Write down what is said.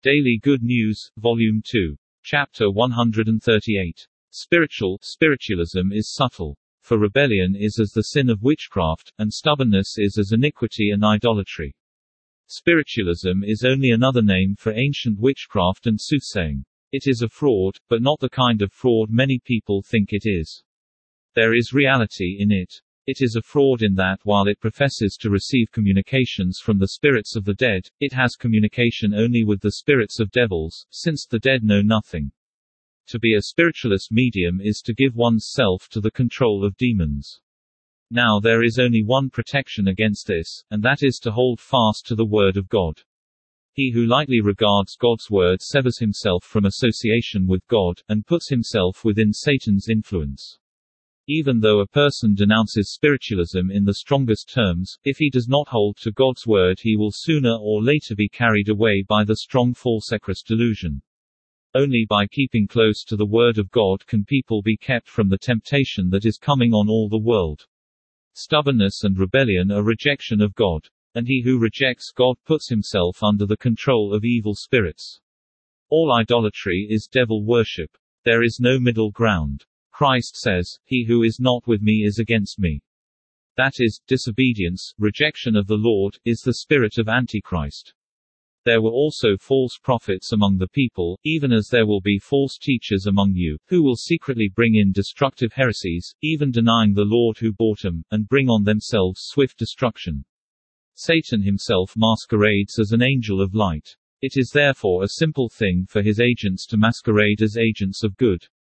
Daily Good News, Volume 2. Chapter 138. Spiritualism is subtle. For rebellion is as the sin of witchcraft, and stubbornness is as iniquity and idolatry. Spiritualism is only another name for ancient witchcraft and soothsaying. It is a fraud, but not the kind of fraud many people think it is. There is reality in it. It is a fraud in that while it professes to receive communications from the spirits of the dead, it has communication only with the spirits of devils, since the dead know nothing. To be a spiritualist medium is to give one's self to the control of demons. Now there is only one protection against this, and that is to hold fast to the Word of God. He who lightly regards God's Word severs himself from association with God, and puts himself within Satan's influence. Even though a person denounces spiritualism in the strongest terms, if he does not hold to God's Word he will sooner or later be carried away by the strong falsechrist delusion. Only by keeping close to the Word of God can people be kept from the temptation that is coming on all the world. Stubbornness and rebellion are rejection of God. And he who rejects God puts himself under the control of evil spirits. All idolatry is devil worship. There is no middle ground. Christ says, "He who is not with me is against me." That is, disobedience, rejection of the Lord, is the spirit of Antichrist. There were also false prophets among the people, even as there will be false teachers among you, who will secretly bring in destructive heresies, even denying the Lord who bought them, and bring on themselves swift destruction. Satan himself masquerades as an angel of light. It is therefore a simple thing for his agents to masquerade as agents of good.